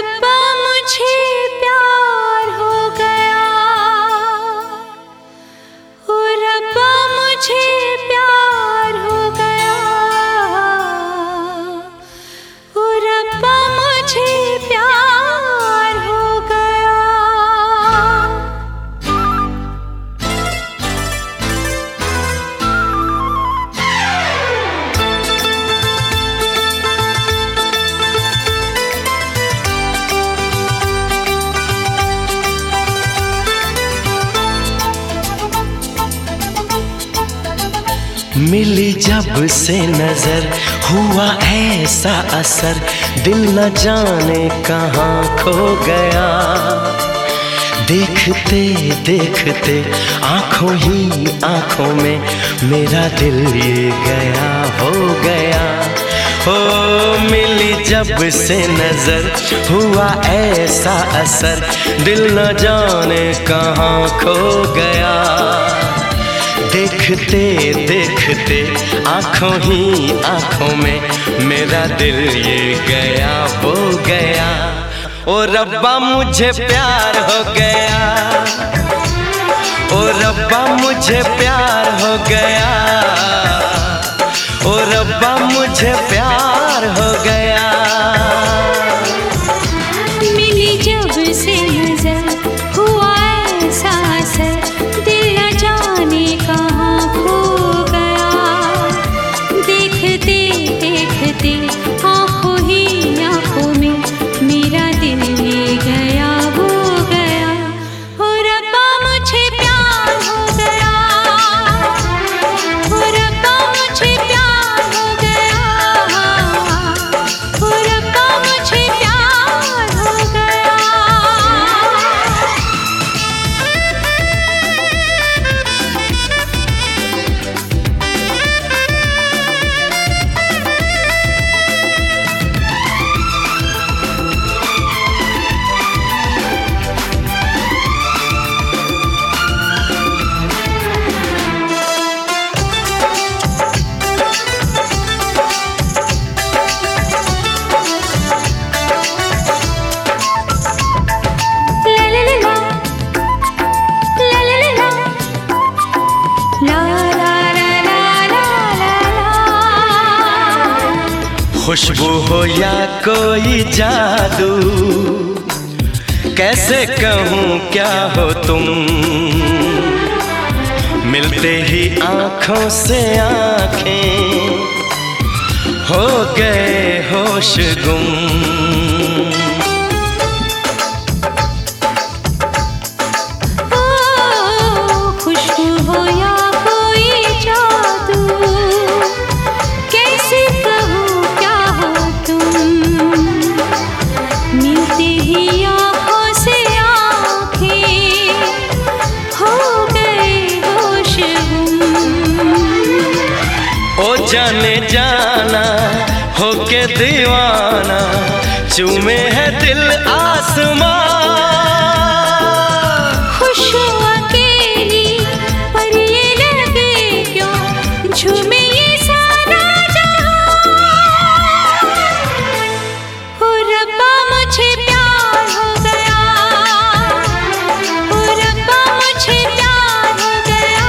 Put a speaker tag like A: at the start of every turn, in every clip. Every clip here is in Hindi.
A: रब्बा मुझे प्यार हो गया, ओ रब्बा मुझे प्यार हो गया, ओ रब्बा मुझे प्यार हो गया।
B: मिली जब से नजर हुआ ऐसा असर, दिल न जाने कहाँ खो गया। देखते देखते आंखों ही आंखों में मेरा दिल ये गया हो गया। हो मिली जब से नजर हुआ ऐसा असर, दिल न जाने कहाँ खो गया। देखते देखते आंखों ही आंखों में मेरा दिल ये गया वो गया। ओ रब्बा मुझे प्यार हो गया, ओ रब्बा मुझे प्यार हो गया, ओ रब्बा मुझे प्यार हो गया।
A: मिली जब से नजर हुआ ऐसा असर, दिल न जाने कहाँ खो गया। देखते देखते आंखों ही आंखों में मेरा दिल ये गया वो गया। ओ रब्बा मुझे प्यार हो गया, ओ रब्बा मुझे प्यार हो गया, ओ रब्बा मुझे प्यार हो गया।
B: खुशबू हो या कोई जादू, कैसे कहूँ क्या हो तुम। मिलते ही आँखों से आँखें हो गए होश गुम।
A: खुशबू हो या कोई जादू, कैसे कहूँ क्या हो तुम। मिलते ही आँखों से आँखें हो गए होश गुम।
B: ओ जाने जाना होके दीवाना, चूमे है दिल आसमां।
A: खुश अकेली पर ये लगे क्यों झूमे ये सारा जहां। ओ रब्बा मुझे प्यार हो गया, ओ रब्बा मुझे प्यार हो गया,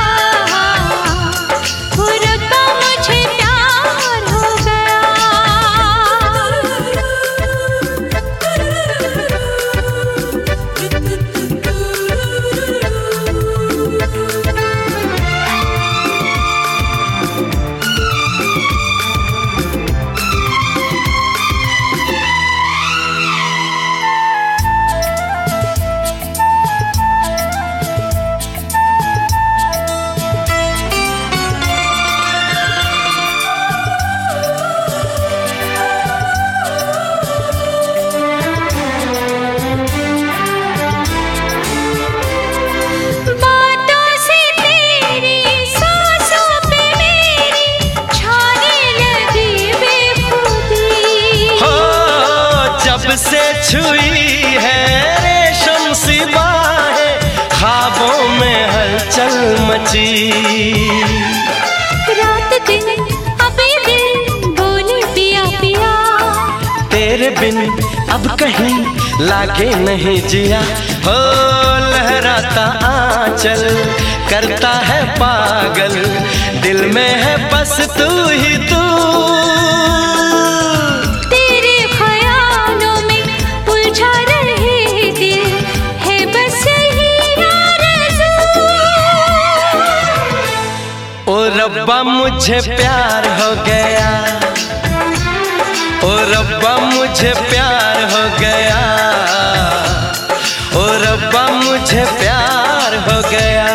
A: ओ रब्बा मुझे प्यार हो गया।
B: से छुई है रेशम सी बाहें, ख्वाबों में हलचल मची।
A: रात दिन अभी दिल बोले पिया पिया,
B: तेरे बिन अब कहीं लागे नहीं जिया हो, लहराता आंचल करता है पागल, दिल में है बस तू ही तू।
A: तेरे ख्यालों में उलझा रहे दिल है बस यही आरज़ू।
B: ओ रब्बा मुझे प्यार हो गया, ओ रब्बा मुझे प्यार हो गया, ओ रब्बा मुझे प्यार हो गया।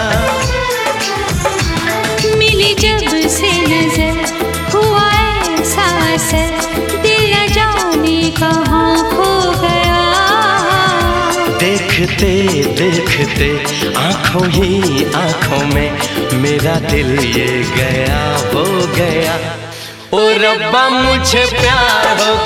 A: मिली जब से नजर हुआ ऐसा असर, दिल न जाने कहाँ खो गया।
B: देखते देखते आंखों ही आंखों में मेरा दिल ये गया हो गया। ओ रब्बा मुझे प्यार हो